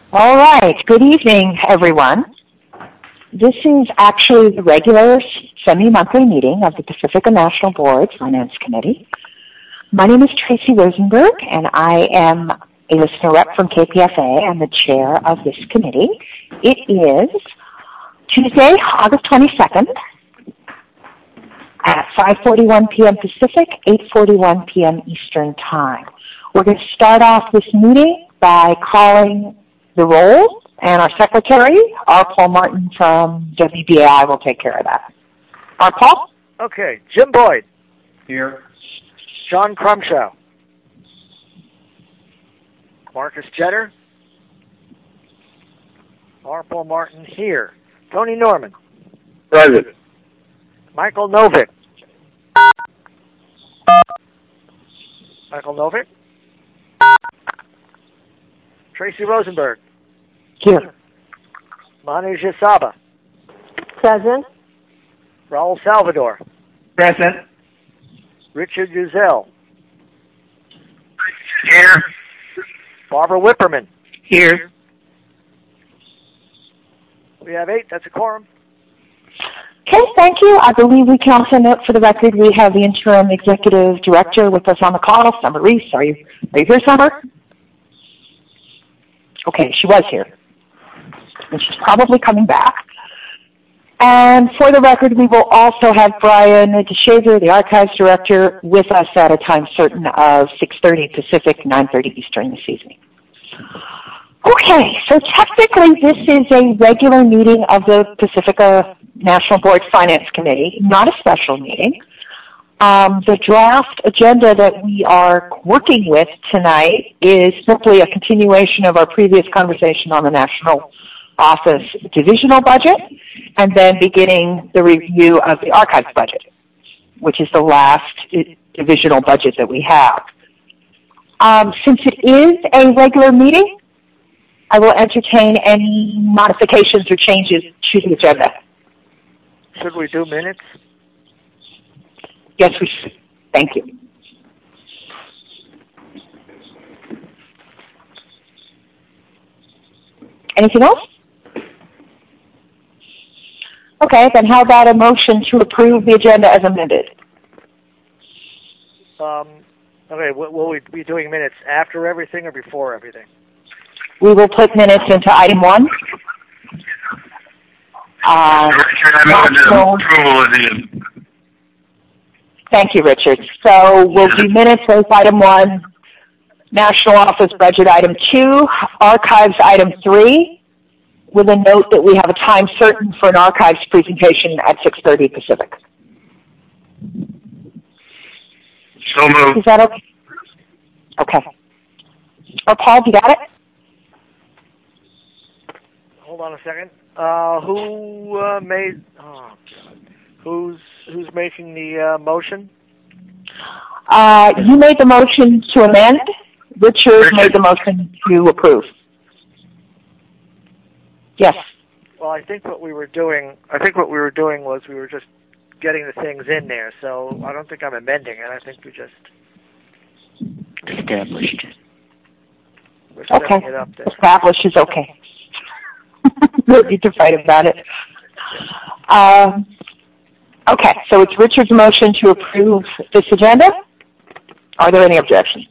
All right. Good evening, everyone. This is actually the regular semi-monthly meeting of the Pacifica National Board Finance Committee. My name is Tracy Rosenberg, and I am a listener rep from KPFA. I'm the chair of this committee. It is Tuesday, August 22nd at 5:41 p.m. Pacific, 8:41 p.m. Eastern Time. We're going to start off this meeting by calling the roll, and our secretary, R. Paul Martin from WBAI, will take care of that. R. Paul? Okay. Jim Boyd. Here. John Crumshaw. Marcus Jetter. R. Paul Martin here. Tony Norman. Present. Michael Novick. Michael Novick. Tracy Rosenberg. Here. Manu Jasaba. Present. Raul Salvador. Present. Richard Uzel. Here. Barbara Whipperman. Here. We have 8. That's a quorum. Okay, thank you. I believe we can also note for the record we have the interim executive director with us on the call, Summer Reese. Are you here, Summer? Okay, she was here. And she's probably coming back. And for the record, we will also have Brian DeShaver, the archives director, with us at a time certain of 6:30 Pacific, 9:30 Eastern this evening. Okay, so technically this is a regular meeting of the Pacifica National Board Finance Committee, not a special meeting. The draft agenda that we are working with tonight is simply a continuation of our previous conversation on the National Office divisional budget, and then beginning the review of the archives budget, which is the last divisional budget that we have. Since it is a regular meeting, I will entertain any modifications or changes to the agenda. Should we do minutes? Yes, we should. Thank you. Anything else? Okay, then how about a motion to approve the agenda as amended? Okay, will we be doing minutes after everything or before everything? We will put minutes into item 1. Richard, I move the approval of the... Thank you, Richard. So we'll do minutes as item 1, National Office Budget item 2, Archives item 3, with a note that we have a time certain for an archives presentation at 6:30 Pacific. So moved. Is that okay? Okay. Oh, Paul, you got it? Hold on a second. Who made? Oh, God. Who's making the motion? You made the motion to amend. Richard made the motion to approve. Yes. Well, I think what we were doing was we were just getting the things in there. So I don't think I'm amending it. I think we just established. We're setting it up there. Established is okay. No need to fight about it. Okay, so it's Richard's motion to approve this agenda. Are there any objections?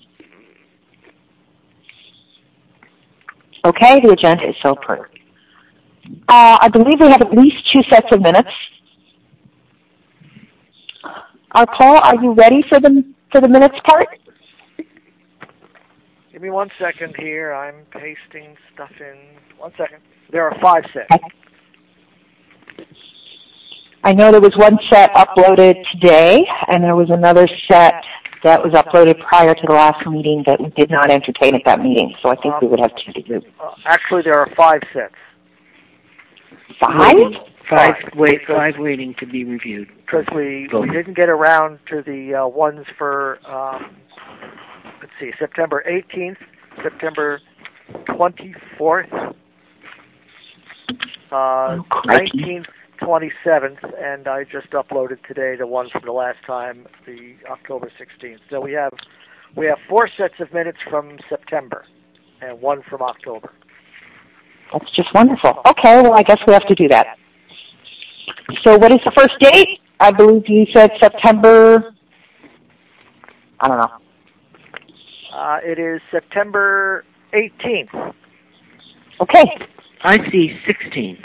Okay, the agenda is so approved. I believe we have at least 2 sets of minutes. Paul, are you ready for the minutes part? Give me 1 second here. I'm pasting stuff in. 1 second. There are 5 sets. I know there was one set uploaded today, and there was another set that was uploaded prior to the last meeting that we did not entertain at that meeting. So I think we would have 2 to do. Actually, there are 5 sets. 5? Five waiting to be reviewed. Because we didn't get around to the ones for, let's see, September 18th, September 24th, 19th, 27th, and I just uploaded today the one from the last time, the October 16th. So we have 4 sets of minutes from September and 1 from October. That's just wonderful. Okay, well, I guess we have to do that. So what is the first date? I believe you said September, I don't know. It is September 18th. Okay. I see 16th.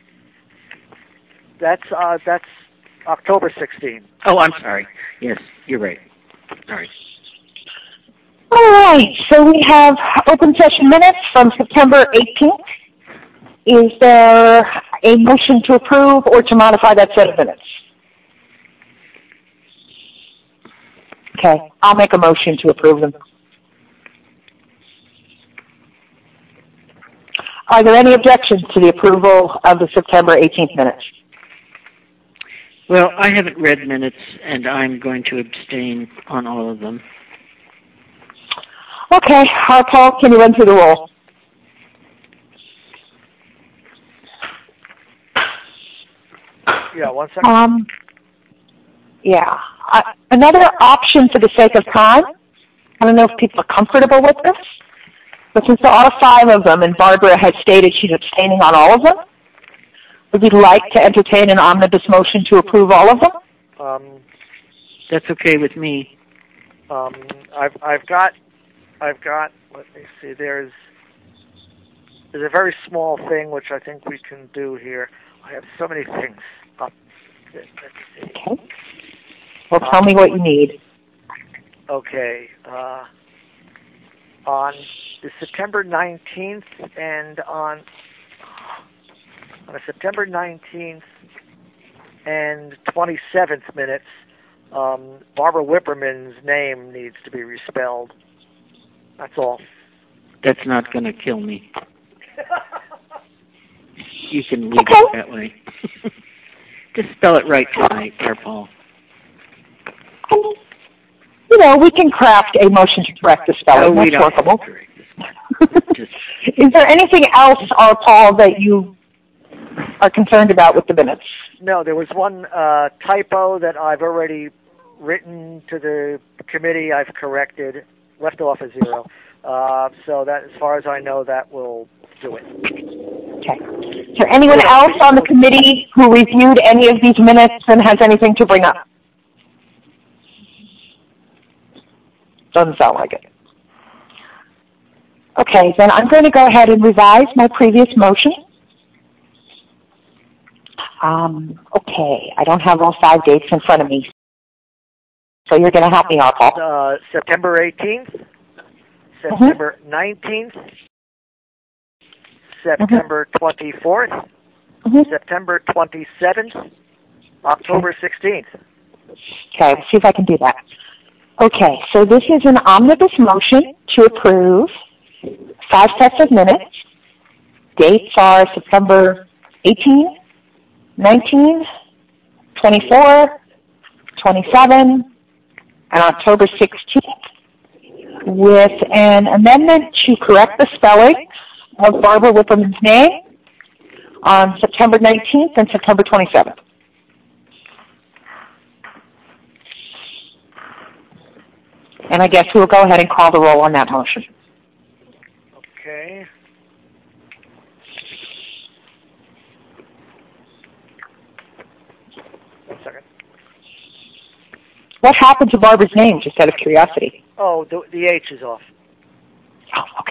That's October 16th. Oh, I'm sorry. Yes, you're right. All right. All right, so we have open session minutes from September 18th. Is there a motion to approve or to modify that set of minutes? Okay, I'll make a motion to approve them. Are there any objections to the approval of the September 18th minutes? Well, I haven't read minutes, and I'm going to abstain on all of them. Okay, Paul, can you run through the roll? Yeah, 1 second. Yeah. Another option for the sake of time, I don't know if people are comfortable with this, but since there are 5 of them and Barbara has stated she's abstaining on all of them, would you like to entertain an omnibus motion to approve all of them? That's okay with me. I've got. Let me see. There's a very small thing which I think we can do here. I have so many things up. Let's see. Okay. Well, tell me what you need. Okay. On the September 19th and on the September 19th and 27th minutes, Barbara Whipperman's name needs to be respelled. That's all. That's not going to kill me. You can leave it that way. Just spell it right tonight, there, Paul. You know, we can craft a motion to correct the spelling. No, we That's don't workable. Just... Is there anything else, Paul, that you are concerned about with the minutes? No, there was one typo that I've already written to the committee. I've corrected, left off a 0. So that, as far as I know, that will do it. Okay. Is there anyone else on the committee who reviewed any of these minutes and has anything to bring up? Doesn't sound like it. Okay, then I'm going to go ahead and revise my previous motion. Okay, I don't have all 5 dates in front of me, so you're going to help me out, Paul. September 18th, September 19th, September 24th, September 27th, October 16th. Okay, let's see if I can do that. Okay, so this is an omnibus motion to approve 5 sets of minutes. Dates are September 18, 19, 24, 27, and October 16th, with an amendment to correct the spelling of Barbara Whipperman's name on September 19th and September 27th. And I guess we'll go ahead and call the roll on that motion. Okay. One second. What happened to Barbara's name, just out of curiosity? Oh, the H is off. Oh, okay.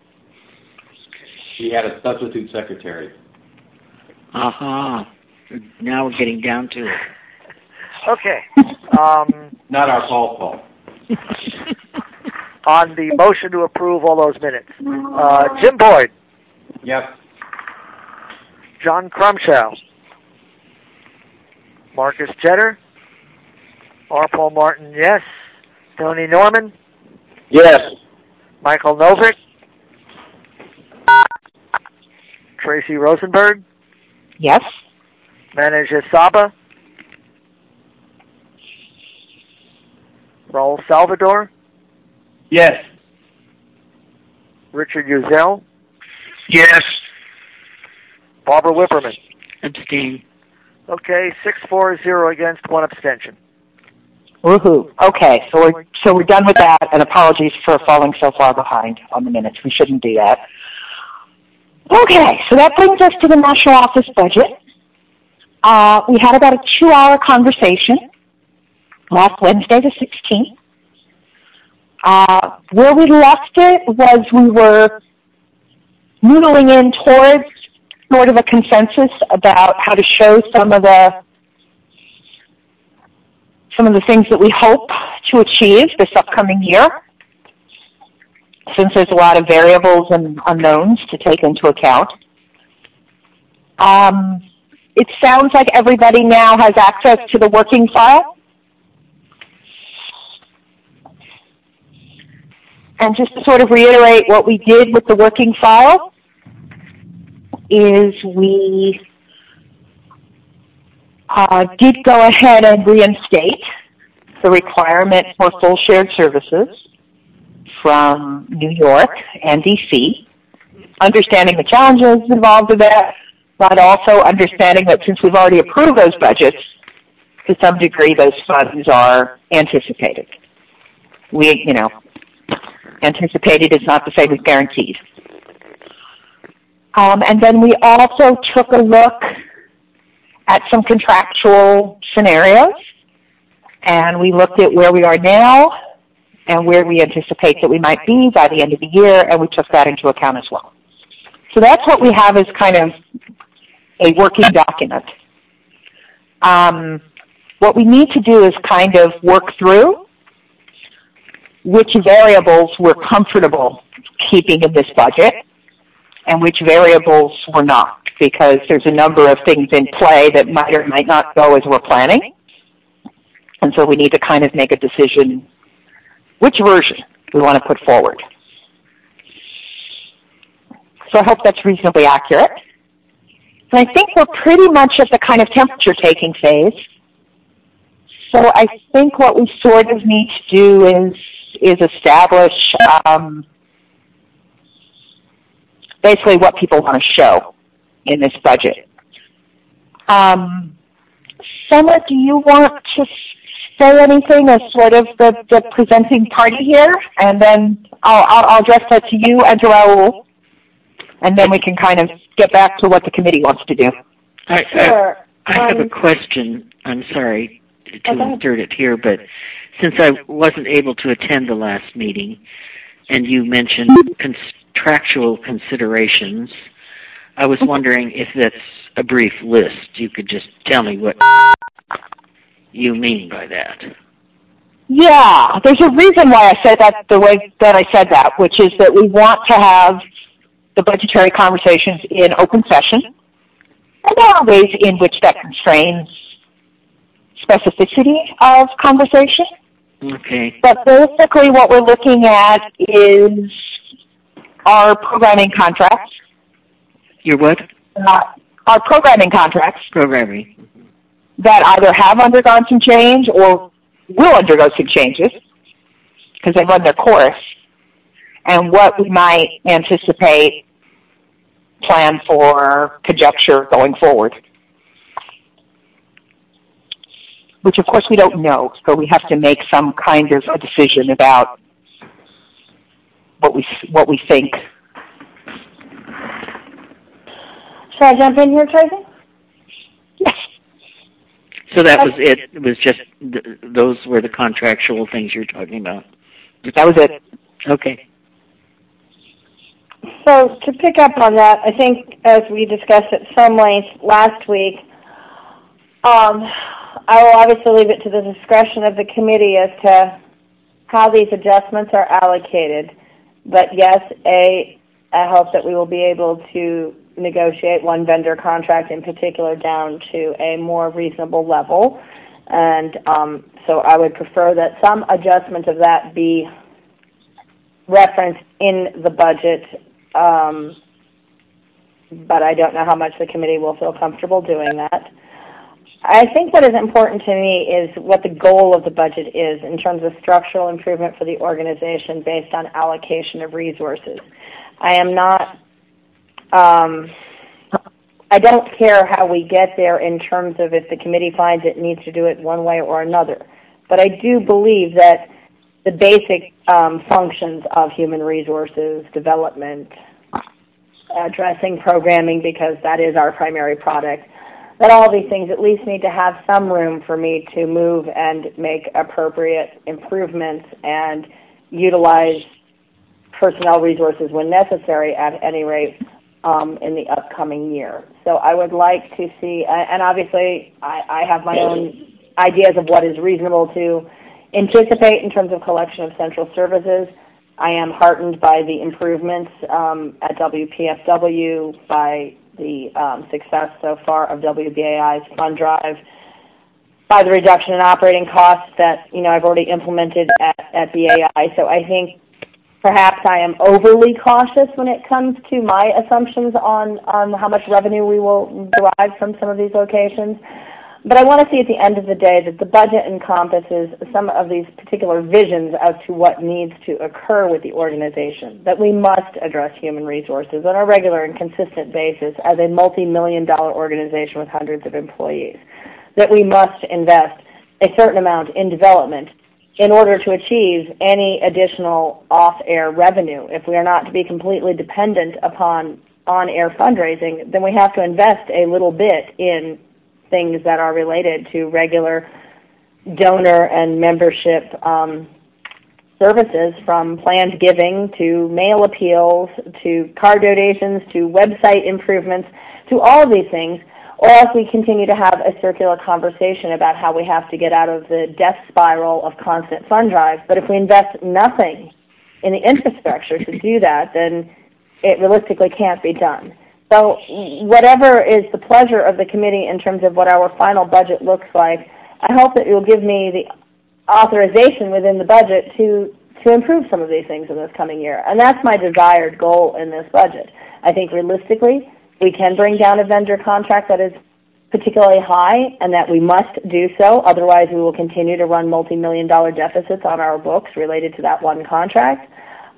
She had a substitute secretary. Now we're getting down to it. Okay. Not our fault. On the motion to approve all those minutes, Jim Boyd. Yes. John Crumshaw. Marcus Jeter. R. Paul Martin, yes. Tony Norman. Yes. Michael Novick. Tracy Rosenberg. Yes. Manager Saba. Raul Salvador. Yes. Richard Uzel. Yes. Barbara Whipperman. Abstain. Okay, 6-4-0 against, 1 abstention. Woohoo. Okay, so we're done with that, and apologies for falling so far behind on the minutes. We shouldn't do that. Okay, so that brings us to the national office budget. We had about a 2-hour conversation last Wednesday, the 16th. Where we left it was we were noodling in towards sort of a consensus about how to show some of the things that we hope to achieve this upcoming year, since there's a lot of variables and unknowns to take into account. It sounds like everybody now has access to the working file. And just to sort of reiterate what we did with the working file is we did go ahead and reinstate the requirement for full shared services from New York and D.C., understanding the challenges involved with that, but also understanding that since we've already approved those budgets, to some degree those funds are anticipated. Anticipated is not the same as guaranteed. And then we also took a look at some contractual scenarios, and we looked at where we are now and where we anticipate that we might be by the end of the year, and we took that into account as well. So that's what we have as kind of a working document. What we need to do is kind of work through which variables we're comfortable keeping in this budget and which variables we're not, because there's a number of things in play that might or might not go as we're planning. And so we need to kind of make a decision which version we want to put forward. So I hope that's reasonably accurate. And I think we're pretty much at the kind of temperature-taking phase. So I think what we sort of need to do is establish basically what people want to show in this budget. Summer, do you want to say anything as sort of the presenting party here? And then I'll address that to you and to Raul, and then we can kind of get back to what the committee wants to do. Sure. I have a question. I'm sorry to insert it here, but since I wasn't able to attend the last meeting, and you mentioned contractual considerations, I was wondering if that's a brief list. You could just tell me what you mean by that. Yeah, there's a reason why I said that the way that I said that, which is that we want to have the budgetary conversations in open session, and there are ways in which that constrains specificity of conversation. Okay. But basically what we're looking at is our programming contracts. Your what? Our programming contracts. Programming. That either have undergone some change or will undergo some changes because they run their course, and what we might anticipate, plan for, conjecture going forward. Which, of course, we don't know, so we have to make some kind of a decision about what we think. Should I jump in here, Tracy? Yes. So that was it. It was just those were the contractual things you're talking about. That was it. Okay. So to pick up on that, I think as we discussed at some length last week, I will obviously leave it to the discretion of the committee as to how these adjustments are allocated. But yes, I hope that we will be able to negotiate one vendor contract in particular down to a more reasonable level. And so I would prefer that some adjustment of that be referenced in the budget, but I don't know how much the committee will feel comfortable doing that. I think what is important to me is what the goal of the budget is in terms of structural improvement for the organization based on allocation of resources. I am not, I don't care how we get there in terms of if the committee finds it needs to do it one way or another. But I do believe that the basic functions of human resources development addressing programming because that is our primary product. That all these things at least need to have some room for me to move and make appropriate improvements and utilize personnel resources when necessary at any rate in the upcoming year. So I would like to see, and obviously I have my own ideas of what is reasonable to anticipate in terms of collection of central services. I am heartened by the improvements at WPFW, by the success so far of WBAI's fund drive, by the reduction in operating costs that I've already implemented at BAI. So I think perhaps I am overly cautious when it comes to my assumptions on how much revenue we will derive from some of these locations. But I want to see at the end of the day that the budget encompasses some of these particular visions as to what needs to occur with the organization, that we must address human resources on a regular and consistent basis as a multi-million-dollar organization with hundreds of employees, that we must invest a certain amount in development in order to achieve any additional off-air revenue. If we are not to be completely dependent upon on-air fundraising, then we have to invest a little bit in things that are related to regular donor and membership services, from planned giving to mail appeals to card donations to website improvements, to all of these things, or else we continue to have a circular conversation about how we have to get out of the death spiral of constant fund drives. But if we invest nothing in the infrastructure to do that, then it realistically can't be done. So whatever is the pleasure of the committee in terms of what our final budget looks like, I hope that you'll give me the authorization within the budget to improve some of these things in this coming year. And that's my desired goal in this budget. I think realistically, we can bring down a vendor contract that is particularly high, and that we must do so. Otherwise, we will continue to run multi-million-dollar deficits on our books related to that one contract.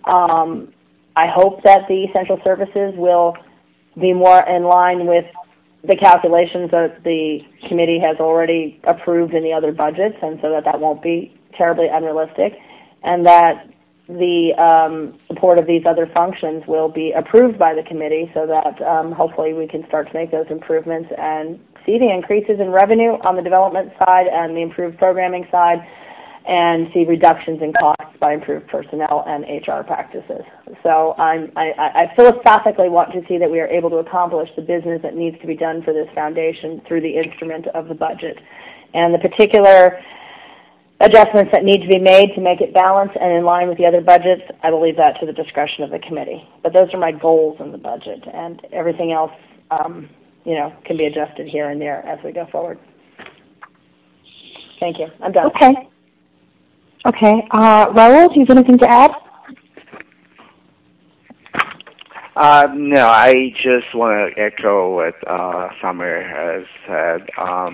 I hope that the essential services will be more in line with the calculations that the committee has already approved in the other budgets, and so that won't be terribly unrealistic, and that the support of these other functions will be approved by the committee so that hopefully we can start to make those improvements and see the increases in revenue on the development side and the improved programming side, and see reductions in costs by improved personnel and HR practices. So I philosophically want to see that we are able to accomplish the business that needs to be done for this foundation through the instrument of the budget. And the particular adjustments that need to be made to make it balanced and in line with the other budgets, I will leave that to the discretion of the committee. But those are my goals in the budget, and everything else can be adjusted here and there as we go forward. Thank you. I'm done. Okay. Raul, do you have anything to add? No, I just want to echo what Summer has said.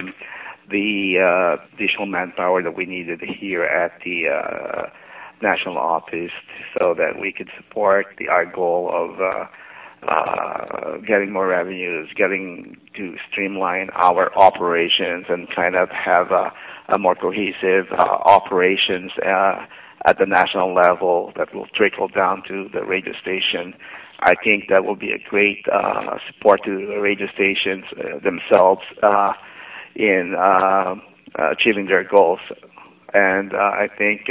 The additional manpower that we needed here at the national office so that we could support our goal of getting more revenues, getting to streamline our operations and kind of have a more cohesive operations at the national level that will trickle down to the radio station. I think that will be a great support to the radio stations themselves in achieving their goals. And I think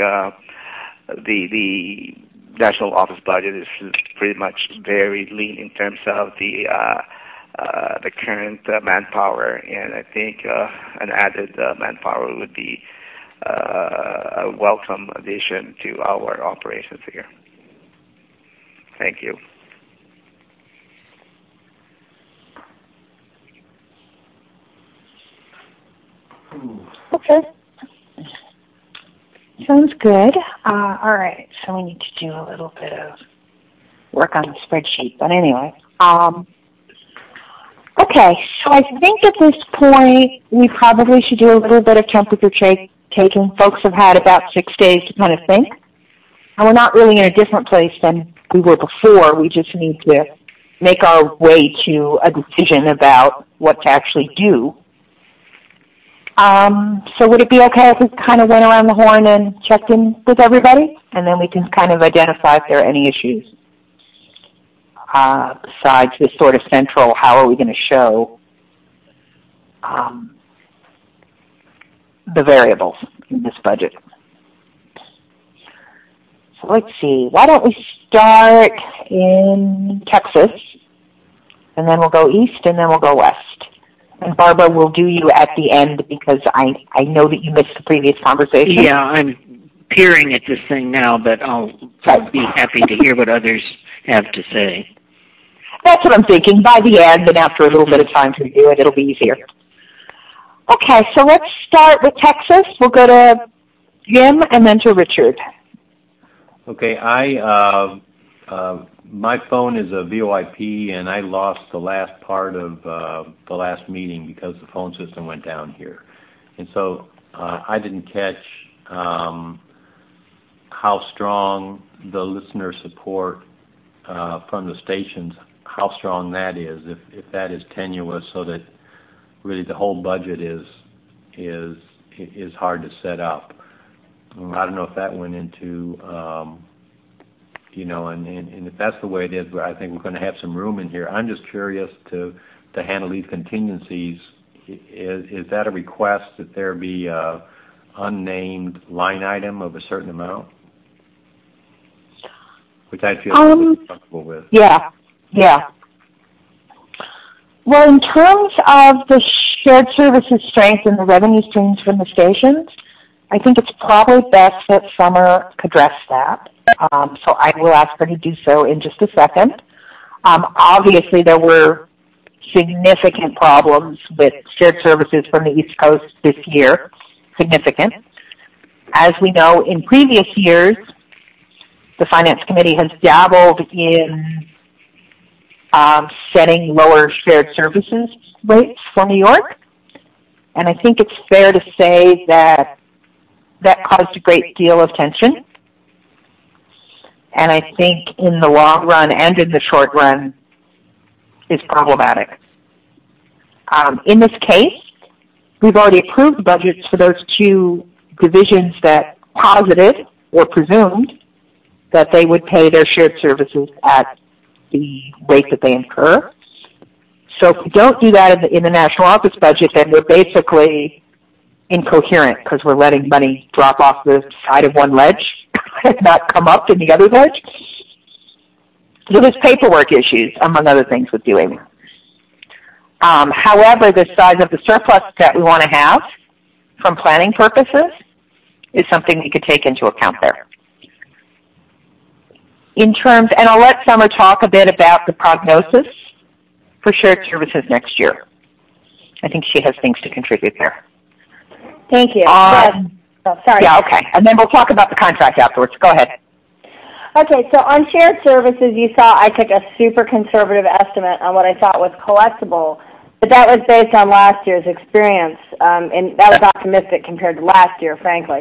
the national office budget is pretty much very lean in terms of the current manpower, and I think an added manpower would be a welcome addition to our operations here. Thank you. Okay. Sounds good. All right, so we need to do a little bit of work on the spreadsheet. But anyway, okay, so I think at this point we probably should do a little bit of temperature taking. Folks have had about 6 days to kind of think. And we're not really in a different place than we were before. We just need to make our way to a decision about what to actually do. So would it be okay if we kind of went around the horn and checked in with everybody? And then we can kind of identify if there are any issues. besides this sort of central, how are we going to show the variables in this budget. So let's see. Why don't we start in Texas, and then we'll go east, and then we'll go west. And Barbara, will do you at the end because I know that you missed the previous conversation. Yeah, I'm peering at this thing now, but I'll be happy to hear what others have to say. That's what I'm thinking. By the end, and after a little bit of time to review it, it'll be easier. Okay, so let's start with Texas. We'll go to Jim and then to Richard. Okay, my phone is a VoIP, and I lost the last part of the last meeting because the phone system went down here. And so I didn't catch how strong the listener support from the stations, how strong that is, if that is tenuous, so that really the whole budget is hard to set up. I don't know if that went into, and if that's the way it is, I think we're going to have some room in here. I'm just curious to handle these contingencies. Is that a request that there be a unnamed line item of a certain amount? Which I feel comfortable with. Yeah. Well, in terms of the shared services strength and the revenue streams from the stations, I think it's probably best that Summer address that. So I will ask her to do so in just a second. Obviously, there were significant problems with shared services from the East Coast this year. Significant. As we know, in previous years, the Finance Committee has dabbled in setting lower shared services rates for New York. And I think it's fair to say that caused a great deal of tension. And I think in the long run and in the short run is problematic. In this case, we've already approved budgets for those two divisions that posited or presumed that they would pay their shared services at the rate that they incur. So if we don't do that in the national office budget, then we're basically incoherent because we're letting money drop off the side of one ledge and not come up in the other ledge. So there's paperwork issues, among other things, with doing that. However, the size of the surplus that we want to have from planning purposes is something we could take into account there. In terms, and I'll let Summer talk a bit about the prognosis for shared services next year. I think she has things to contribute there. Thank you. Sorry. Yeah, okay. And then we'll talk about the contract afterwards. Go ahead. Okay, so on shared services, you saw I took a super conservative estimate on what I thought was collectible, but that was based on last year's experience, and that was optimistic compared to last year, frankly.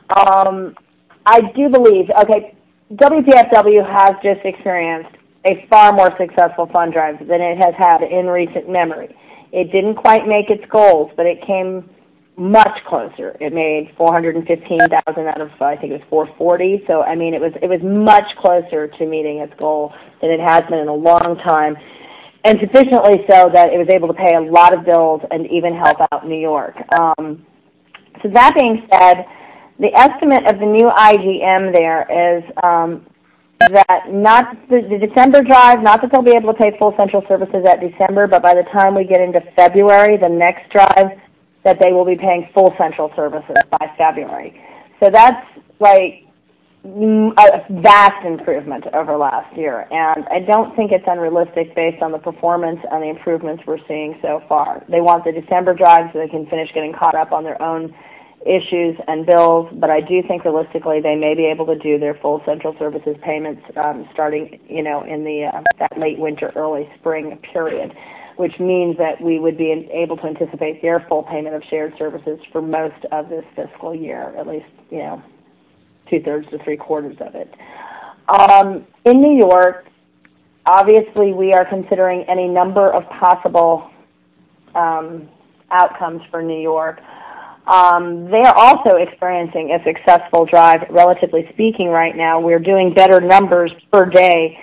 I do believe, WPFW has just experienced a far more successful fund drive than it has had in recent memory. It didn't quite make its goals, but it came much closer. It made $415,000 out of, I think it was $440,000. So I mean, it was much closer to meeting its goal than it has been in a long time, and sufficiently so that it was able to pay a lot of bills and even help out New York. So that being said, the estimate of the new IGM there is that not the December drive, not that they'll be able to pay full central services at December, but by the time we get into February, the next drive, that they will be paying full central services by February. So that's like a vast improvement over last year, and I don't think it's unrealistic based on the performance and the improvements we're seeing so far. They want the December drive so they can finish getting caught up on their own issues and bills, but I do think realistically they may be able to do their full central services payments starting, in the that late winter, early spring period, which means that we would be able to anticipate their full payment of shared services for most of this fiscal year, at least, 2/3 to 3/4 of it. In New York, obviously we are considering any number of possible outcomes for New York. They are also experiencing a successful drive, relatively speaking, right now. We're doing better numbers per day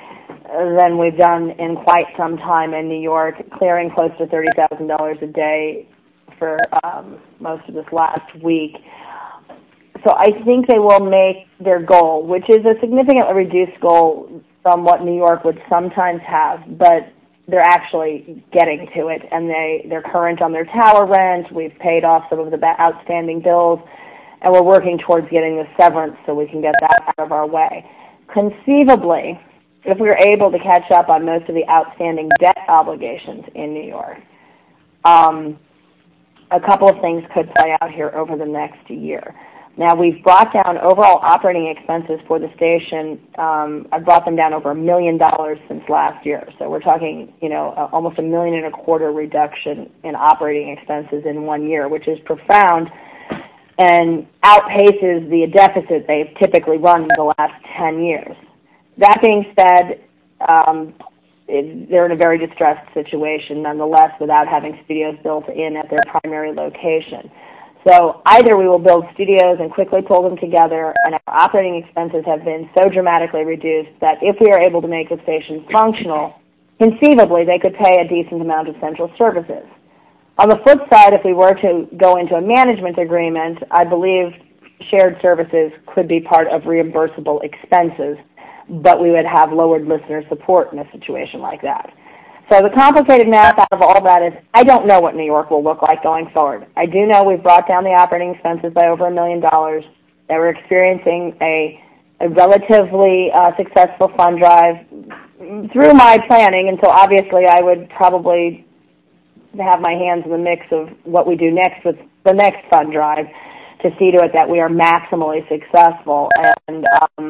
than we've done in quite some time in New York, clearing close to $30,000 a day for most of this last week. So I think they will make their goal, which is a significantly reduced goal from what New York would sometimes have, but they're actually getting to it, and they're current on their tower rent. We've paid off some of the outstanding bills, and we're working towards getting the severance so we can get that out of our way. Conceivably, if we were able to catch up on most of the outstanding debt obligations in New York, a couple of things could play out here over the next year. Now, we've brought down overall operating expenses for the station. I've brought them down over $1 million since last year. So we're talking, almost $1.25 million reduction in operating expenses in 1 year, which is profound and outpaces the deficit they've typically run in the last 10 years. That being said, they're in a very distressed situation, nonetheless, without having studios built in at their primary location. So either we will build studios and quickly pull them together, and our operating expenses have been so dramatically reduced that if we are able to make the station functional, conceivably they could pay a decent amount of central services. On the flip side, if we were to go into a management agreement, I believe shared services could be part of reimbursable expenses, but we would have lowered listener support in a situation like that. So the complicated math out of all that is I don't know what New York will look like going forward. I do know we've brought down the operating expenses by over $1 million, that we're experiencing a relatively successful fund drive through my planning, and so obviously I would probably have my hands in the mix of what we do next with the next fund drive to see to it that we are maximally successful. And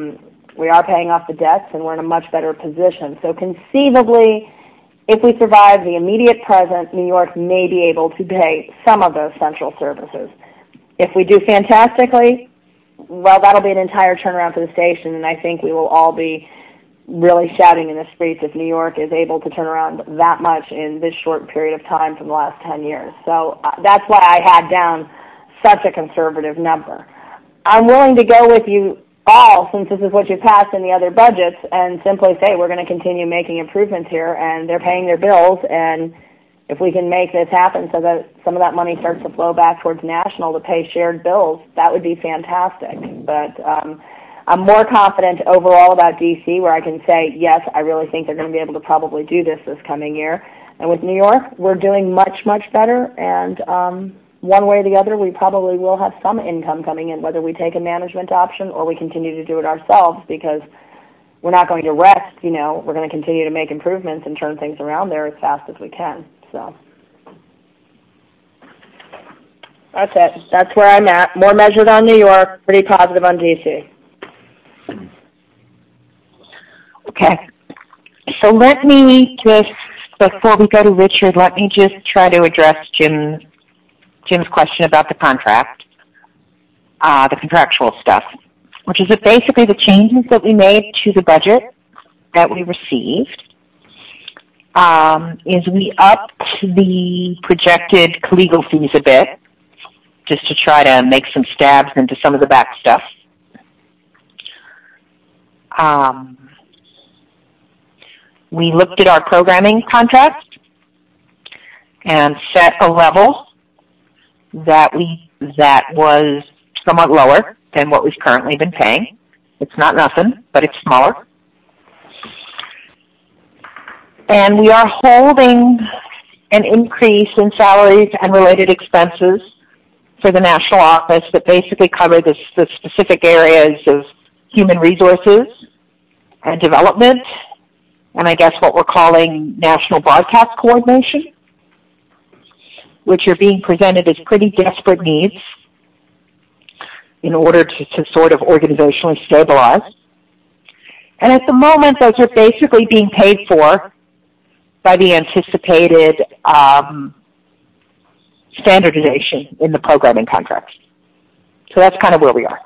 we are paying off the debts, and we're in a much better position. So conceivably, if we survive the immediate present, New York may be able to pay some of those central services. If we do fantastically, well, that'll be an entire turnaround for the station, and I think we will all be really shouting in the streets if New York is able to turn around that much in this short period of time from the last 10 years. So that's why I had down such a conservative number. I'm willing to go with you all, since this is what you passed in the other budgets, and simply say we're going to continue making improvements here, and they're paying their bills, and if we can make this happen so that some of that money starts to flow back towards national to pay shared bills, that would be fantastic. But I'm more confident overall about D.C., where I can say, yes, I really think they're going to be able to probably do this coming year. And with New York, we're doing much, much better, and one way or the other, we probably will have some income coming in, whether we take a management option or we continue to do it ourselves, because we're not going to rest. We're going to continue to make improvements and turn things around there as fast as we can. So that's it. That's where I'm at. More measured on New York, pretty positive on D.C. Okay. So let me just, before we go to Richard, let me just try to address Jim's question about the contract, the contractual stuff, which is that basically the changes that we made to the budget that we received is we upped the projected legal fees a bit, just to try to make some stabs into some of the back stuff. We looked at our programming contract and set a level that was somewhat lower than what we've currently been paying. It's not nothing, but it's smaller. And we are holding an increase in salaries and related expenses for the national office that basically cover the specific areas of human resources and development, and I guess what we're calling national broadcast coordination, which are being presented as pretty desperate needs in order to sort of organizationally stabilize. And at the moment, those are basically being paid for by the anticipated standardization in the programming contracts. So that's kind of where we are.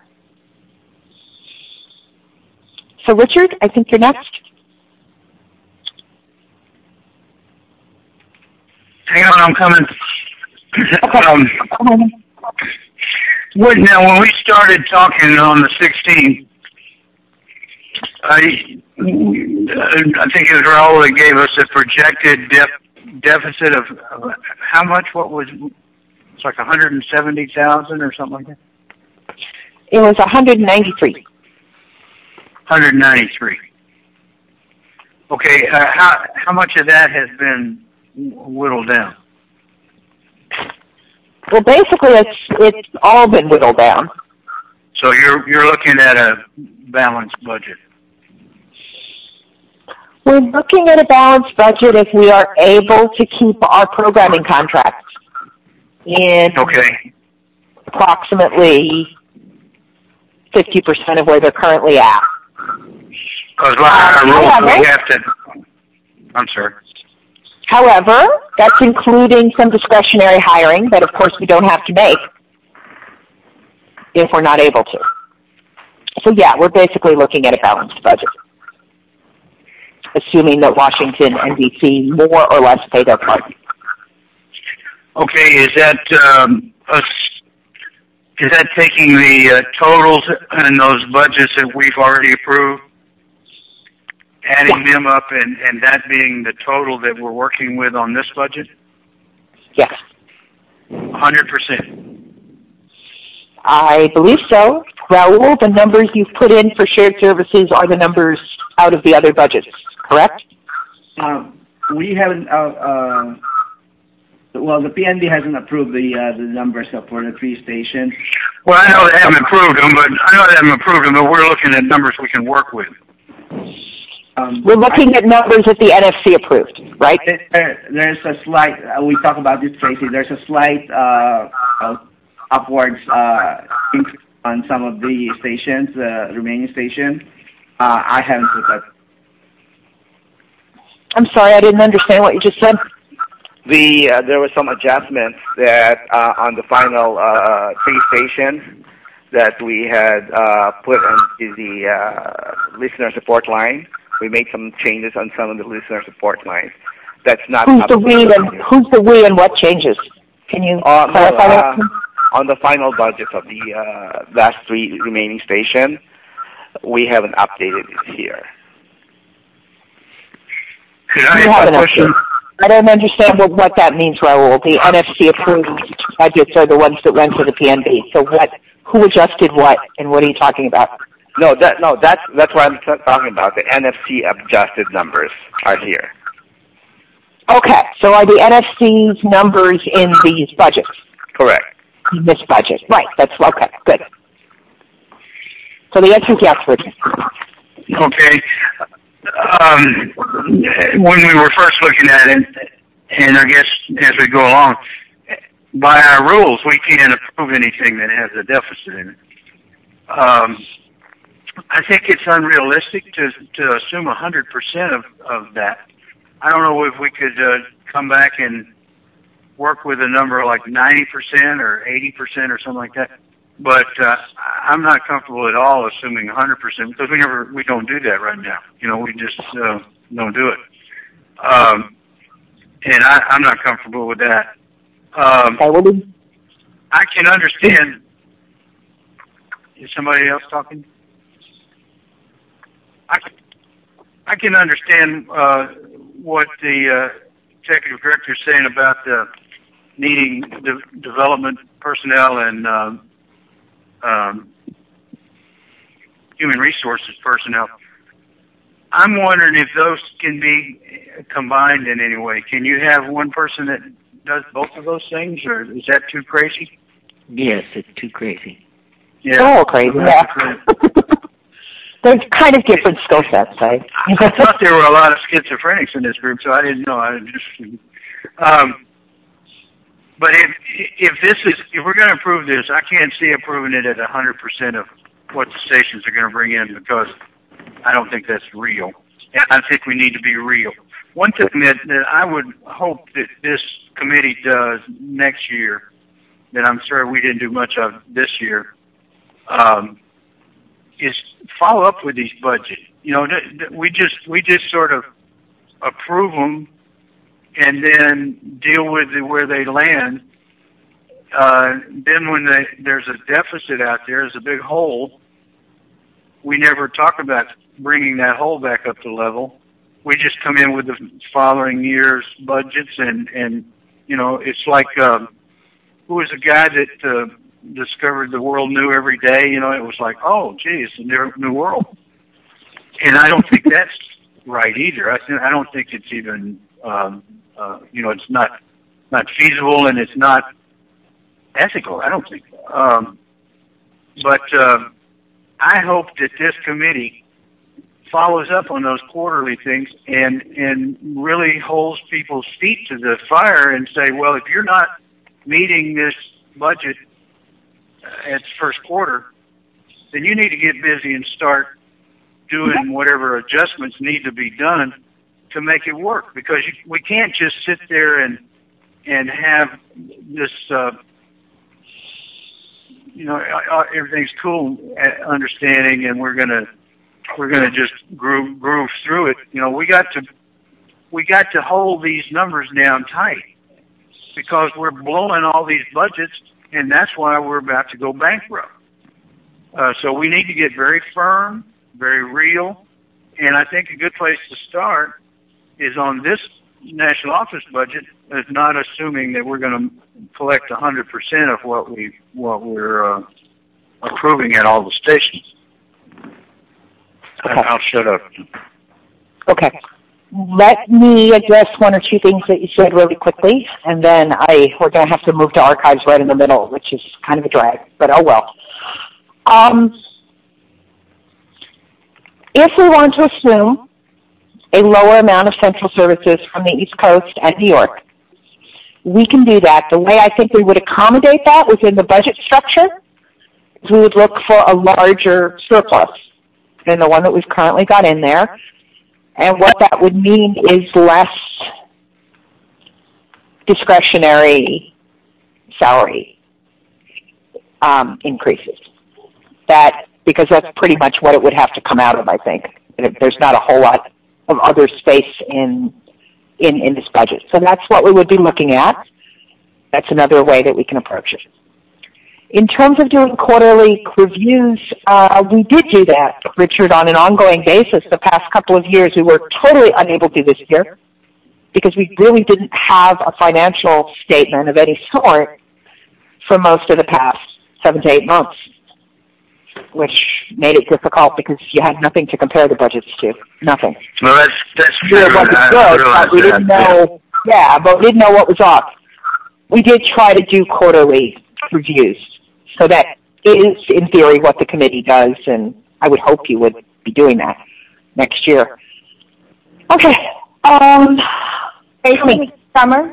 So Richard, I think you're next. Hang on, I'm coming. Okay. Now, when we started talking on the 16th, I think it was Raul that gave us a projected deficit of how much? What was? It's like 170,000 or something like that. It was 193. 193. Okay. How much of that has been whittled down? Well, basically, it's all been whittled down. So you're looking at a balanced budget. We're looking at a balanced budget if we are able to keep our programming contracts in approximately 50% of where they're currently at. Because by our rules, we have to. I'm sorry. However, that's including some discretionary hiring that, of course, we don't have to make if we're not able to. So, yeah, we're basically looking at a balanced budget, assuming that Washington and D.C. more or less pay their part. Okay, is that taking the totals and those budgets that we've already approved, adding them up, and that being the total that we're working with on this budget? Yes. 100%. I believe so. Raul, the numbers you've put in for shared services are the numbers out of the other budgets, correct? We haven't, well, the PNB hasn't approved the numbers for the 3 stations. Well, I know they haven't approved them, but we're looking at numbers we can work with. We're looking at numbers that the NFC approved, right? There's a slight, we talk about this, Tracy, there's a slight upwards increase on some of the stations, remaining stations. I haven't put that. I'm sorry, I didn't understand what you just said. There were some adjustments that on the final 3 stations that we had put into the listener support line. We made some changes on some of the listener support lines. That's not. Who's the we and what changes? Can you clarify that? On the final budget of the last 3 remaining stations, we haven't updated it here. I don't understand what that means, Raul. The NFC approved budgets are the ones that went to the PNB. So who adjusted what, and what are you talking about? That's what I'm talking about. The NFC adjusted numbers are here. Okay, so are the NFC's numbers in these budgets? Correct. In this budget, right? That's okay. Good. So the answer is yes, Richard. Okay. When we were first looking at it, and I guess as we go along, by our rules, we can't approve anything that has a deficit in it. I think it's unrealistic to assume 100% of that. I don't know if we could come back and work with a number like 90% or 80% or something like that. But I'm not comfortable at all assuming 100% because we don't do that right now. We just don't do it. And I'm not comfortable with that. I can understand. Is somebody else talking? I can understand what the executive director is saying about needing development personnel and human resources personnel. I'm wondering if those can be combined in any way. Can you have one person that does both of those things, or is that too crazy? Yes, it's too crazy. Yeah. Oh, crazy. Yeah. They're kind of different skill sets, right? I thought there were a lot of schizophrenics in this group, so I didn't know. But if we're going to approve this, I can't see approving it at 100% of what the stations are going to bring in because I don't think that's real. I think we need to be real. One thing that I would hope that this committee does next year, that I'm sorry we didn't do much of this year, is follow up with these budgets. We just sort of approve them and then deal with where they land. Then when there's a deficit out there's a big hole, we never talk about bringing that hole back up to level. we just come in with the following year's budgets, and you know, it's like who was the guy that discovered the world new every day? You know, it was like, oh, gee, it's a new world, and I don't think that's right either. I don't think it's even you know, it's not feasible, and it's not ethical. I don't think. But I hope that this committee follows up on those quarterly things and really holds people's feet to the fire and say, well, if you're not meeting this budget at the first quarter, then you need to get busy and start doing whatever adjustments need to be done to make it work. Because we can't just sit there and have this, you know, everything's cool understanding, and we're gonna just groove through it. You know, we got to hold these numbers down tight, because we're blowing all these budgets, and that's why we're about to go bankrupt. So we need to get very firm, very real, and I think a good place to start is on this national office budget, is not assuming that we're going to collect 100% of what we're approving at all the stations. Okay. I'll shut up. Okay. Let me address one or two things that you said really quickly, and then we're going to have to move to archives right in the middle, which is kind of a drag, but oh well. If we want to assume a lower amount of central services from the East Coast and New York, we can do that. The way I think we would accommodate that within the budget structure is we would look for a larger surplus than the one that we've currently got in there. And what that would mean is less discretionary salary increases. Because that's pretty much what it would have to come out of, I think. There's not a whole lot of other space in this budget. So that's what we would be looking at. That's another way that we can approach it. In terms of doing quarterly reviews, we did do that, Richard, on an ongoing basis the past couple of years. We were totally unable to this year because we really didn't have a financial statement of any sort for most of the past 7 to 8 months, which made it difficult because you had nothing to compare the budgets to. Nothing. Well, that's true. It wasn't good, but we didn't know. Yeah, but we didn't know what was up. We did try to do quarterly reviews. So that is, in theory, what the committee does, and I would hope you would be doing that next year. Okay. Summer?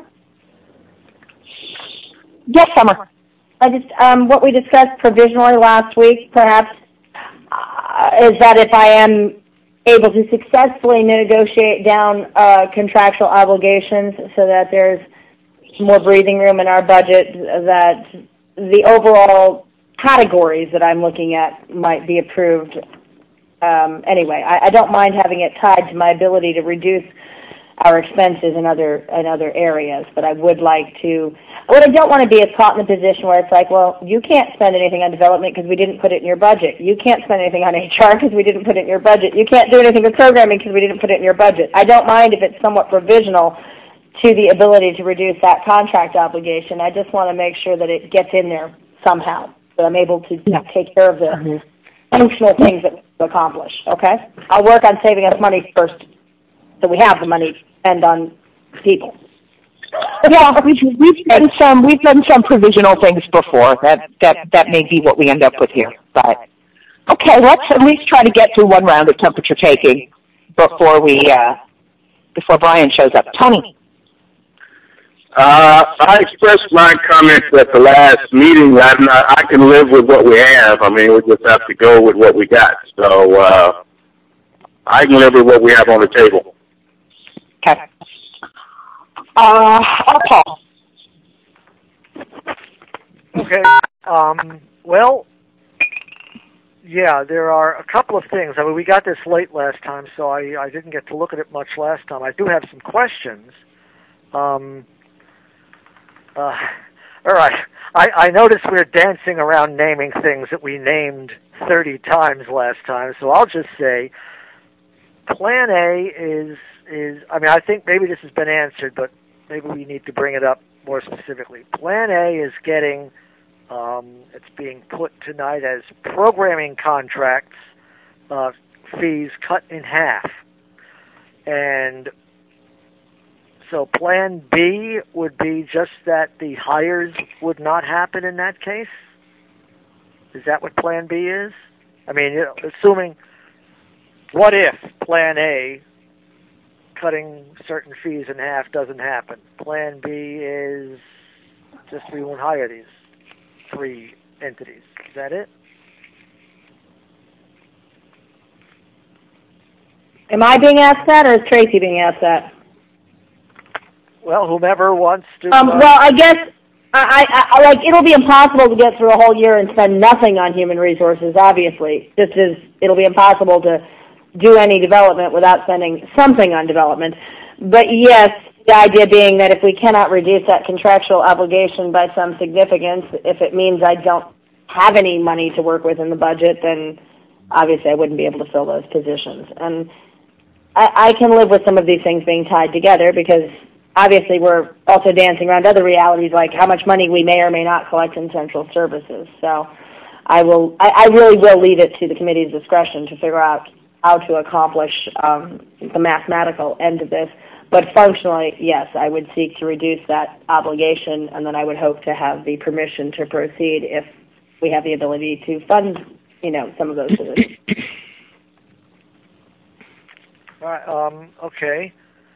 Yes, Summer. What we discussed provisionally last week, perhaps, is that if I am able to successfully negotiate down contractual obligations so that there's more breathing room in our budget, that the overall categories that I'm looking at might be approved. Anyway, I don't mind having it tied to my ability to reduce our expenses in other areas, but I would like to. What I don't want to be is caught in a position where it's like, well, you can't spend anything on development because we didn't put it in your budget. You can't spend anything on HR because we didn't put it in your budget. You can't do anything with programming because we didn't put it in your budget. I don't mind if it's somewhat provisional to the ability to reduce that contract obligation. I just want to make sure that it gets in there somehow, that I'm able to take care of the functional things that we accomplish, okay? I'll work on saving us money first so we have the money to spend on people. Yeah, we've done some provisional things before. That may be what we end up with here. But okay, let's at least try to get through one round of temperature taking before Brian shows up. Tony. I expressed my comments at the last meeting. I can live with what we have. I mean, we just have to go with what we got. So I can live with what we have on the table. Okay. Paul. Okay. Well, yeah, there are a couple of things. I mean, we got this late last time, so I didn't get to look at it much last time. I do have some questions. All right. I noticed we're dancing around naming things that we named 30 times last time, so I'll just say Plan A I mean, I think maybe this has been answered, but maybe we need to bring it up more specifically. Plan A is getting, it's being put tonight as programming contracts, fees cut in half. And so Plan B would be just that the hires would not happen in that case? Is that what Plan B is? I mean, assuming, what if Plan A, cutting certain fees in half, doesn't happen? Plan B is just we won't hire these 3 entities. Is that it? Am I being asked that, or is Tracy being asked that? Well, whomever wants to... Well, I guess I like it'll be impossible to get through a whole year and spend nothing on human resources, obviously. It'll be impossible to do any development without spending something on development. But yes, the idea being that if we cannot reduce that contractual obligation by some significance, if it means I don't have any money to work with in the budget, then obviously I wouldn't be able to fill those positions. And I can live with some of these things being tied together because obviously we're also dancing around other realities like how much money we may or may not collect in central services. So I really will leave it to the committee's discretion to figure out how to accomplish the mathematical end of this. But functionally, yes, I would seek to reduce that obligation, and then I would hope to have the permission to proceed if we have the ability to fund, some of those positions. All right, okay.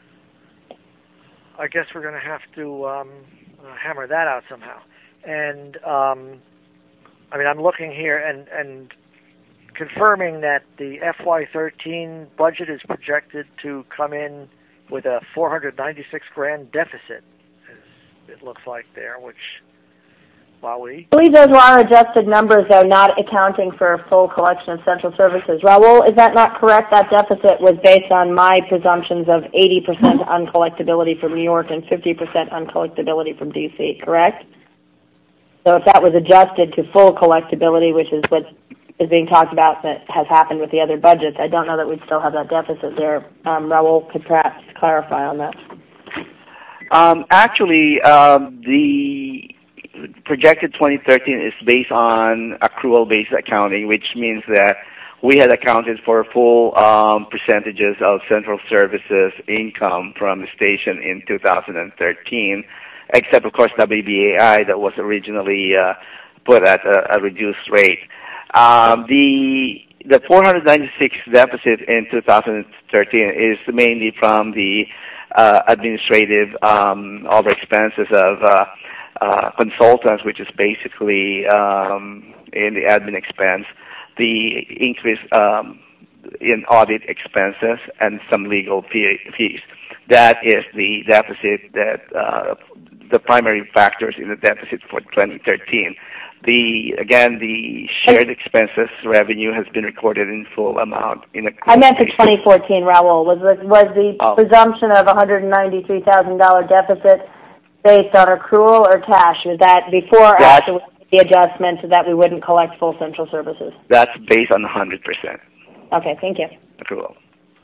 I guess we're going to have to hammer that out somehow. And, I mean, I'm looking here and confirming that the FY13 budget is projected to come in with a $496,000 deficit, as it looks like there, which, I believe those are adjusted numbers, though, not accounting for a full collection of central services. Raul, is that not correct? That deficit was based on my presumptions of 80% uncollectability from New York and 50% uncollectability from D.C., correct? So if that was adjusted to full collectability, which is what is being talked about that has happened with the other budgets, I don't know that we'd still have that deficit there. Raul could perhaps clarify on that. Actually, the projected 2013 is based on accrual-based accounting, which means that we had accounted for full percentages of central services income from the station in 2013, except, of course, WBAI that was originally put at a reduced rate. The 496 deficit in 2013 is mainly from the administrative other expenses of consultants, which is basically in the admin expense, the increase in audit expenses, and some legal fees. That is the deficit that the primary factors in the deficit for 2013. The shared expenses revenue has been recorded in full amount. I meant for 2014, Raul. Was the presumption of $193,000 deficit based on accrual or cash? Was that before or after the adjustment so that we wouldn't collect full central services? That's based on 100%. Okay, thank you. Accrual.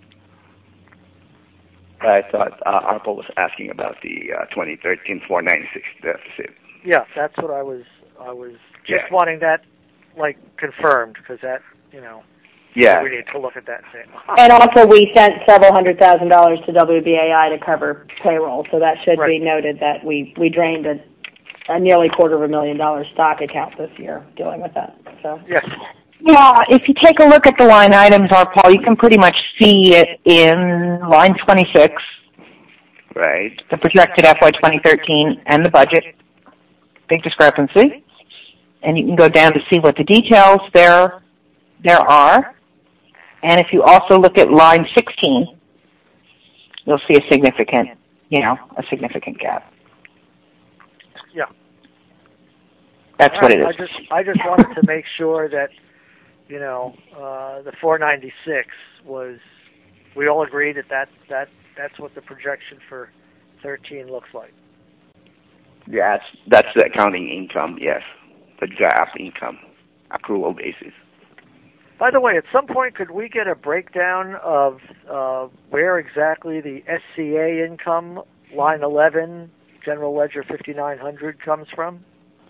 I thought Arpo was asking about the 2013 496 deficit. Yeah, that's what I was just wanting that confirmed, because that, yeah, we need to look at that and say. And also we sent several $100,000 to WBAI to cover payroll, so that should be noted that we drained a nearly $250,000 stock account this year dealing with that. So yes. Yeah, if you take a look at the line items, Paul, you can pretty much see it in line 26. Right. The projected FY 2013 and the budget. Big discrepancy. And you can go down to see what the details there are. And if you also look at line 16, you'll see a significant gap. Yeah. That's what it is. I just wanted to make sure that, the 496 was, we all agree that's what the projection for 13 looks like. Yes, that's the accounting income, yes. The GAAP income, accrual basis. By the way, at some point, could we get a breakdown of where exactly the SCA income, line 11, General Ledger 5900, comes from?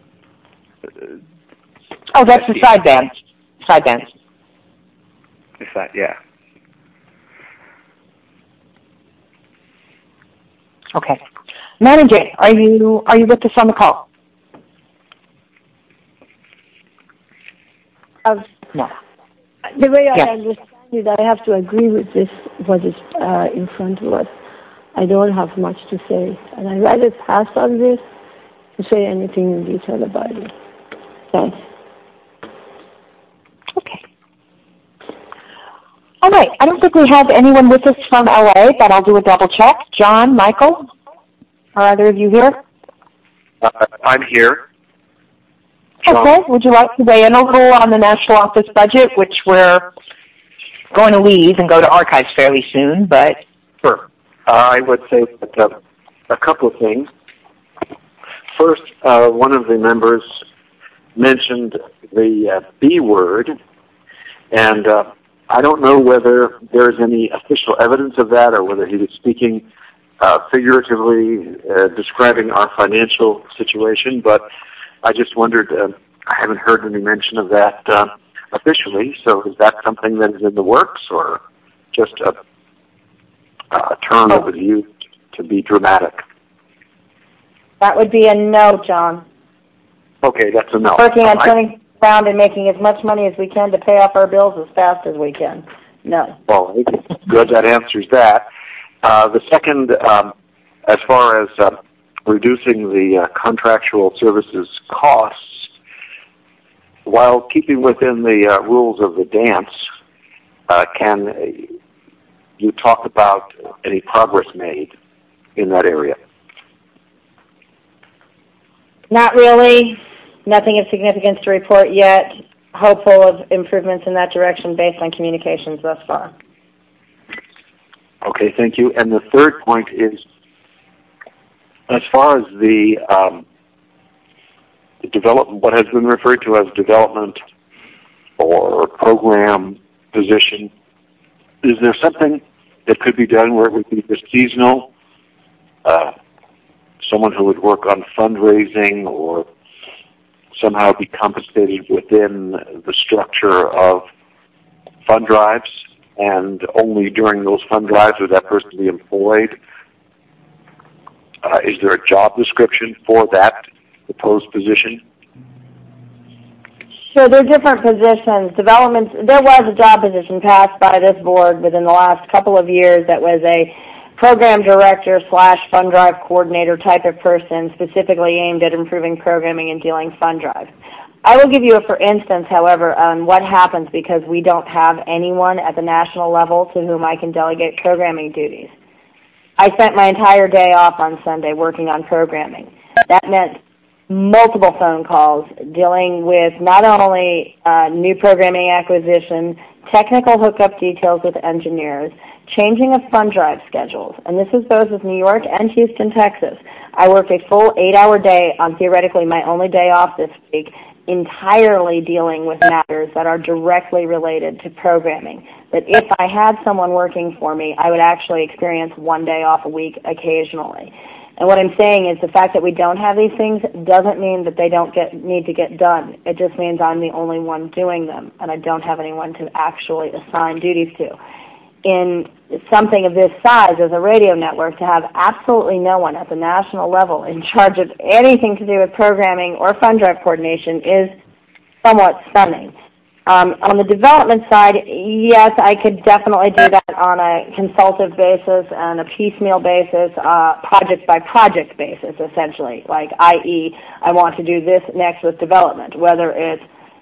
Oh, that's the sideband. Sideband. Yeah. Okay. Manager, are you with us on the call? No. The way I understand it, I have to agree with this, what is in front of us. I don't have much to say, and I'd rather pass on this to say anything in detail about it. Thanks. Okay. All right. I don't think we have anyone with us from LA, but I'll do a double check. John, Michael, are either of you here? I'm here. Okay. Would you like to weigh in a little on the national office budget, which we're going to leave and go to archives fairly soon, but... Sure. I would say a couple of things. First, one of the members mentioned the B word, and I don't know whether there's any official evidence of that or whether he was speaking figuratively, describing our financial situation, but I just wondered, I haven't heard any mention of that officially, so is that something that is in the works or just a term that was used to be dramatic? That would be a no, John. Okay, that's a no. Working on turning around and making as much money as we can to pay off our bills as fast as we can. No. Well, good, that answers that. The second, as far as reducing the contractual services costs, while keeping within the rules of the dance, can you talk about any progress made in that area? Not really. Nothing of significance to report yet. Hopeful of improvements in that direction based on communications thus far. Okay, thank you. And the third point is, as far as the development, what has been referred to as development or program position, is there something that could be done where it would be just seasonal? Someone who would work on fundraising or somehow be compensated within the structure of fund drives, and only during those fund drives would that person be employed? Is there a job description for that proposed position? So there are different positions. There was a job position passed by this board within the last couple of years that was a program director / fund drive coordinator type of person specifically aimed at improving programming and dealing fund drives. I will give you a for instance, however, on what happens because we don't have anyone at the national level to whom I can delegate programming duties. I spent my entire day off on Sunday working on programming. That meant multiple phone calls dealing with not only new programming acquisition, technical hookup details with engineers, changing of fund drive schedules, and this is both with New York and Houston, Texas. I worked a full 8-hour day on theoretically my only day off this week, entirely dealing with matters that are directly related to programming. That if I had someone working for me, I would actually experience 1 day off a week occasionally. And what I'm saying is the fact that we don't have these things doesn't mean that they don't need to get done. It just means I'm the only one doing them, and I don't have anyone to actually assign duties to. In something of this size as a radio network, to have absolutely no one at the national level in charge of anything to do with programming or fund drive coordination is somewhat stunning. On the development side, yes, I could definitely do that on a consultative basis and a piecemeal basis, project-by-project basis, essentially. Like, i.e., I want to do this next with development, whether it's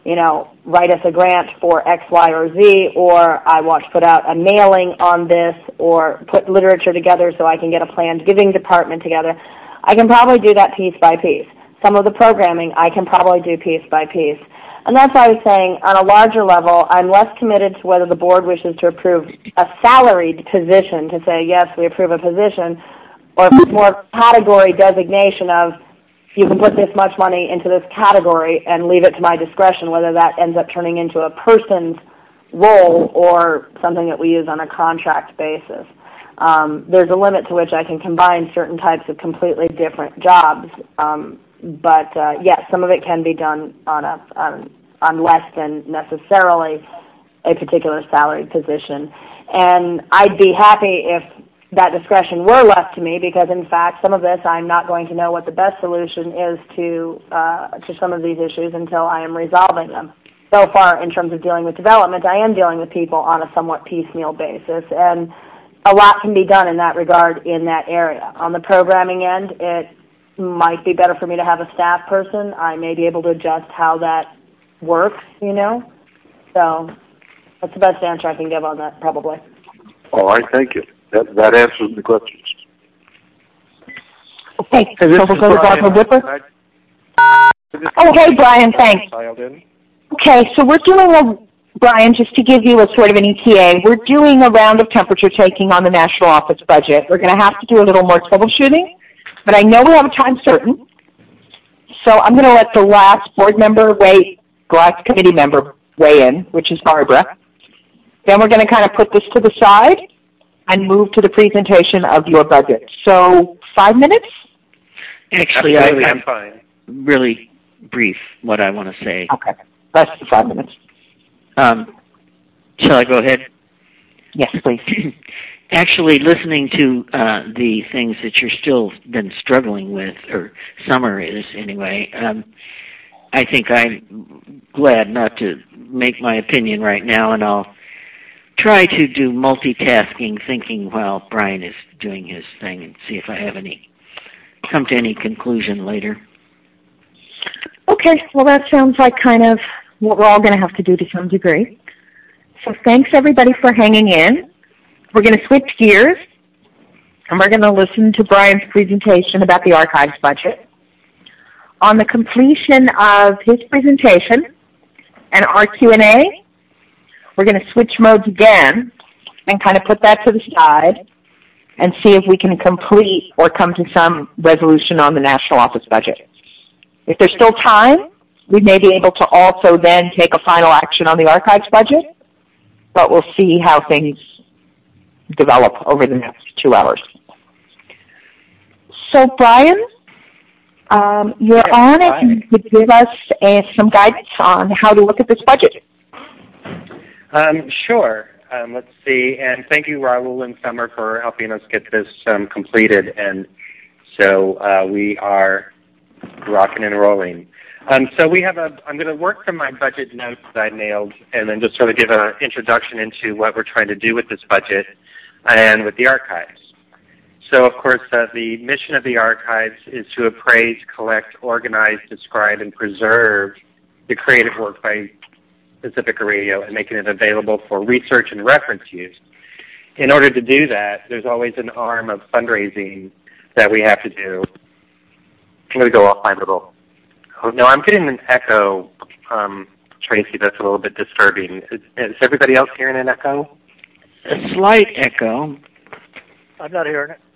write us a grant for X, Y, or Z, or I want to put out a mailing on this, or put literature together so I can get a planned giving department together. I can probably do that piece by piece. Some of the programming I can probably do piece by piece. And that's why I was saying, on a larger level, I'm less committed to whether the board wishes to approve a salaried position, to say, yes, we approve a position, or more category designation of, you can put this much money into this category and leave it to my discretion whether that ends up turning into a person's role or something that we use on a contract basis. There's a limit to which I can combine certain types of completely different jobs, but yes, some of it can be done on less than necessarily a particular salaried position. And I'd be happy if that discretion were left to me, because in fact some of this I'm not going to know what the best solution is to some of these issues until I am resolving them. So far, in terms of dealing with development, I am dealing with people on a somewhat piecemeal basis, and a lot can be done in that regard in that area. On the programming end, it might be better for me to have a staff person. I may be able to adjust how that works, So that's the best answer I can give on that, probably. All right, thank you. That answers the questions. Okay, so we'll go to Barbara Whipper. Oh, hey, Brian, thanks. Okay, so we're doing Brian, just to give you a sort of an ETA, we're doing a round of temperature taking on the national office budget. We're going to have to do a little more troubleshooting, but I know we have a time certain, so I'm going to let the last last committee member weigh in, which is Barbara. Then we're going to kind of put this to the side and move to the presentation of your budget. So 5 minutes? Actually, I'm fine. Really brief what I want to say. Okay, less than 5 minutes. Shall I go ahead? Yes, please. Actually, listening to the things that you're still been struggling with, or Summer is anyway, I think I'm glad not to make my opinion right now, and I'll try to do multitasking, thinking while Brian is doing his thing, and see if I have come to any conclusion later. Okay, well that sounds like kind of what we're all going to have to do to some degree. So thanks everybody for hanging in. We're going to switch gears, and we're going to listen to Brian's presentation about the archives budget. On the completion of his presentation and our Q&A, we're going to switch modes again and kind of put that to the side and see if we can complete or come to some resolution on the national office budget. If there's still time, we may be able to also then take a final action on the archives budget, but we'll see how things develop over the next 2 hours. So, Brian, you're on it. You could give us some guidance on how to look at this budget. Sure. Let's see. And thank you, Raul and Summer, for helping us get this completed. And so we are rocking and rolling. So we have I'm going to work from my budget notes that I nailed and then just sort of give an introduction into what we're trying to do with this budget and with the archives. So, of course, the mission of the archives is to appraise, collect, organize, describe, and preserve the creative work by Pacifica Radio and making it available for research and reference use. In order to do that, there's always an arm of fundraising that we have to do. I'm going to go off my little... Oh, no, I'm getting an echo, Tracy, that's a little bit disturbing. Is everybody else hearing an echo? A slight echo. I'm not hearing it.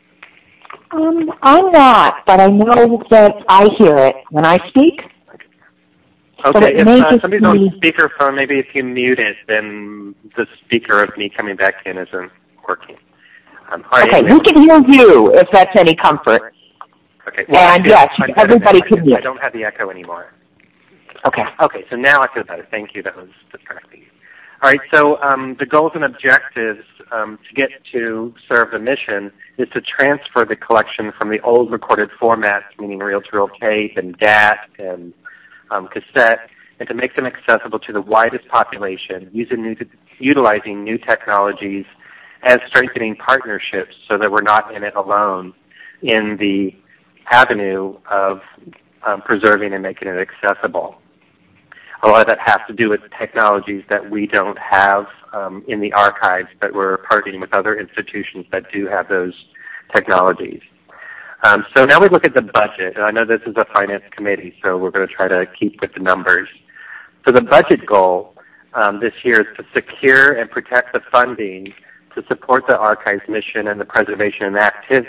I'm not, but I know that I hear it when I speak. Okay, so if somebody's on speakerphone, maybe if you mute it, then the speaker of me coming back in isn't working. Okay, we can hear you if that's any comfort. Okay. Well, and yes, everybody can hear. I don't have the echo anymore. Okay. Okay, so now I feel better. Thank you. That was distracting. All right, so the goals and objectives to get to serve the mission is to transfer the collection from the old recorded formats, meaning reel-to-reel tape and DAT and cassette, and to make them accessible to the widest population, utilizing new technologies and strengthening partnerships so that we're not in it alone in the avenue of preserving and making it accessible. A lot of that has to do with technologies that we don't have in the archives, but we're partnering with other institutions that do have those technologies. So now we look at the budget, and I know this is a finance committee, so we're going to try to keep with the numbers. So the budget goal this year is to secure and protect the funding to support the archives mission and the preservation and access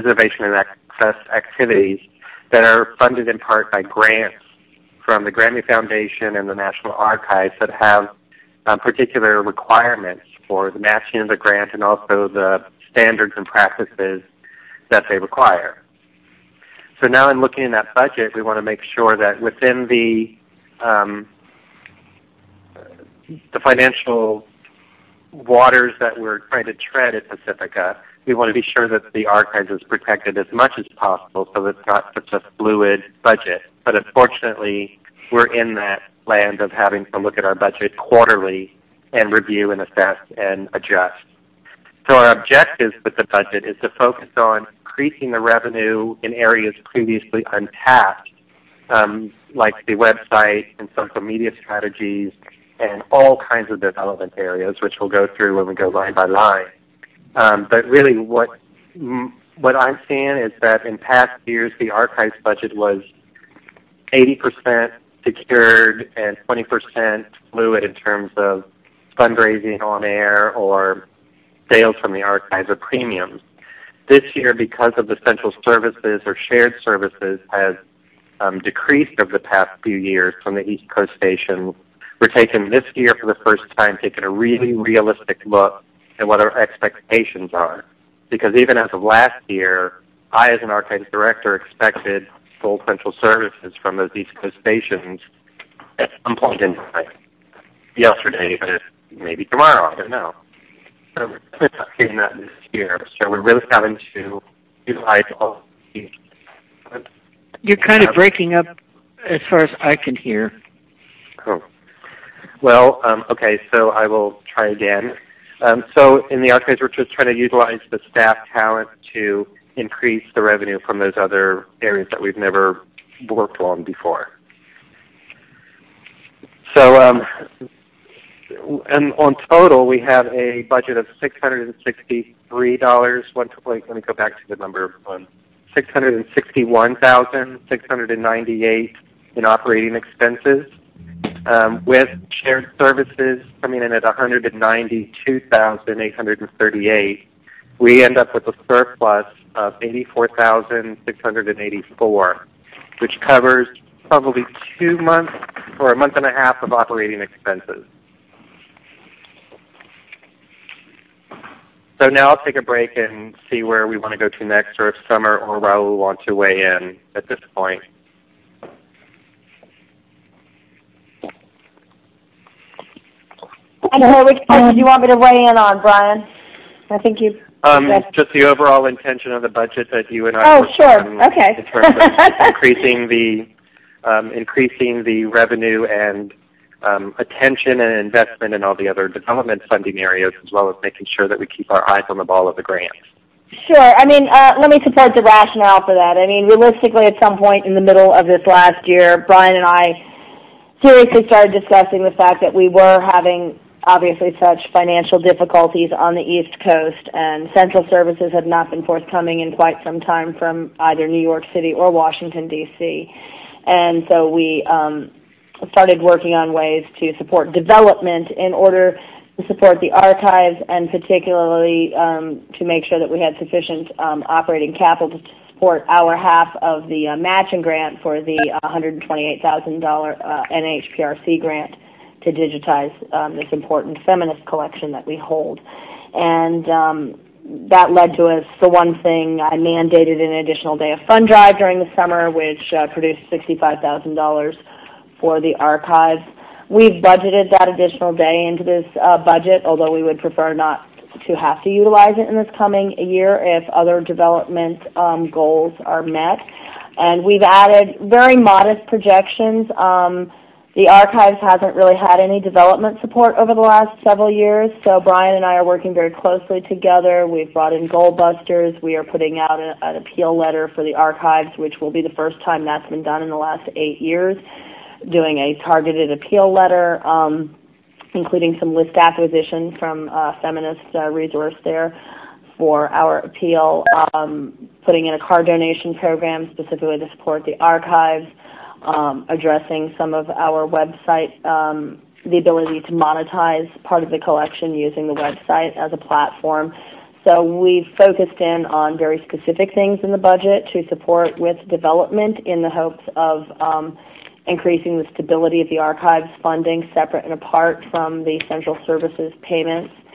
activities that are funded in part by grants from the Grammy Foundation and the National Archives that have particular requirements for the matching of the grant and also the standards and practices that they require. So now in looking at that budget, we want to make sure that within the financial waters that we're trying to tread at Pacifica, we want to be sure that the archives is protected as much as possible so that it's not such a fluid budget. But unfortunately, we're in that land of having to look at our budget quarterly and review and assess and adjust. So our objectives with the budget is to focus on increasing the revenue in areas previously untapped, like the website and social media strategies and all kinds of development areas, which we'll go through when we go line by line. But really what I'm seeing is that in past years, the archives budget was 80% secured and 20% fluid in terms of fundraising on air or sales from the archives or premiums. This year, because of the central services or shared services has decreased over the past few years from the East Coast stations, we're taking this year for the first time, taking a really realistic look at what our expectations are. Because even as of last year, I, as an archives director, expected full central services from those East Coast stations at some point in time. Yesterday, but maybe tomorrow, I don't know. So we're not getting that this year. So we're really having to utilize all these. You're kind of breaking up as far as I can hear. Oh. Well, okay, so I will try again. So in the archives, we're just trying to utilize the staff talent to increase the revenue from those other areas that we've never worked on before. So and on total, we have a budget of $663. Let me go back to the number. $661,698 in operating expenses, with shared services coming in at $192,838. We end up with a surplus of $84,684, which covers probably 2 months or a month and a half of operating expenses. So now I'll take a break and see where we want to go to next, or if Summer or Raul want to weigh in at this point. Okay, which part do you want me to weigh in on, Brian? I think you... just the overall intention of the budget that you and I worked on, okay. In terms of increasing the revenue and attention and investment in all the other development funding areas, as well as making sure that we keep our eyes on the ball of the grants. Sure. I mean, let me support the rationale for that. I mean, realistically, at some point in the middle of this last year, Brian and I seriously started discussing the fact that we were having, obviously, such financial difficulties on the East Coast, and central services had not been forthcoming in quite some time from either New York City or Washington, D.C. And so we started working on ways to support development in order to support the archives, and particularly to make sure that we had sufficient operating capital to support our half of the matching grant for the $128,000 NHPRC grant to digitize this important feminist collection that we hold. And that led to us, for one thing, I mandated an additional day of fund drive during the summer, which produced $65,000 for the archives. We've budgeted that additional day into this budget, although we would prefer not to have to utilize it in this coming year if other development goals are met. And we've added very modest projections. The archives hasn't really had any development support over the last several years, so Brian and I are working very closely together. We've brought in Goalbusters. We are putting out an appeal letter for the archives, which will be the first time that's been done in the last 8 years, doing a targeted appeal letter, including some list acquisition from Feminist Resource there for our appeal, putting in a car donation program specifically to support the archives, addressing some of our website, the ability to monetize part of the collection using the website as a platform. So we've focused in on very specific things in the budget to support with development in the hopes of increasing the stability of the archives funding separate and apart from the central services payments,